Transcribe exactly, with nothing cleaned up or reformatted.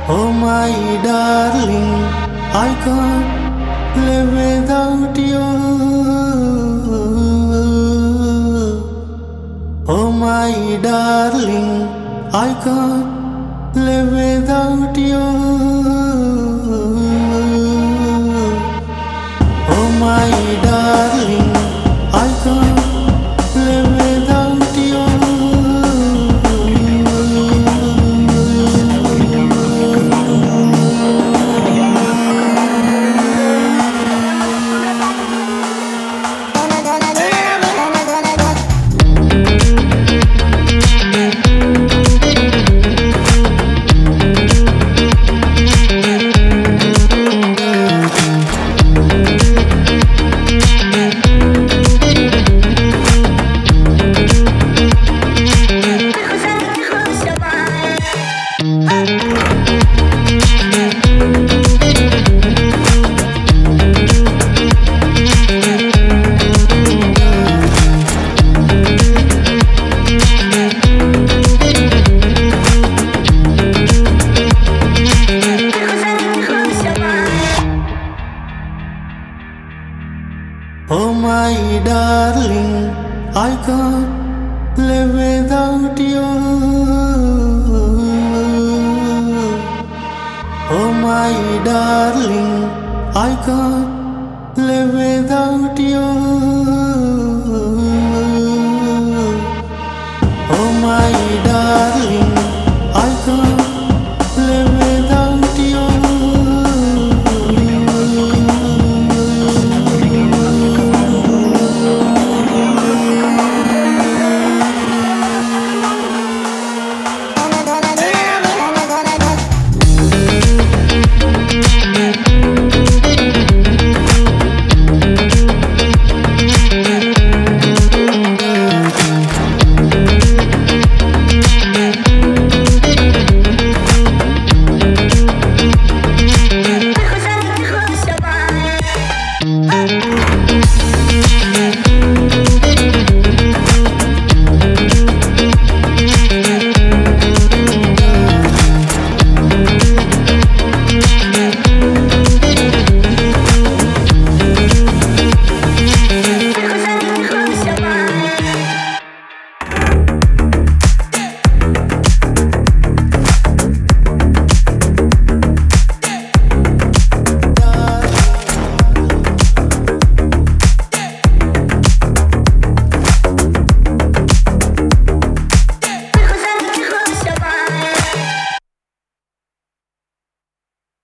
Oh my darling, I can't live without you. Oh my darling, I can't live without you. Oh my darling, I can't live without you. Oh my darling, I can't live without you. Oh my darling, I can't live without you.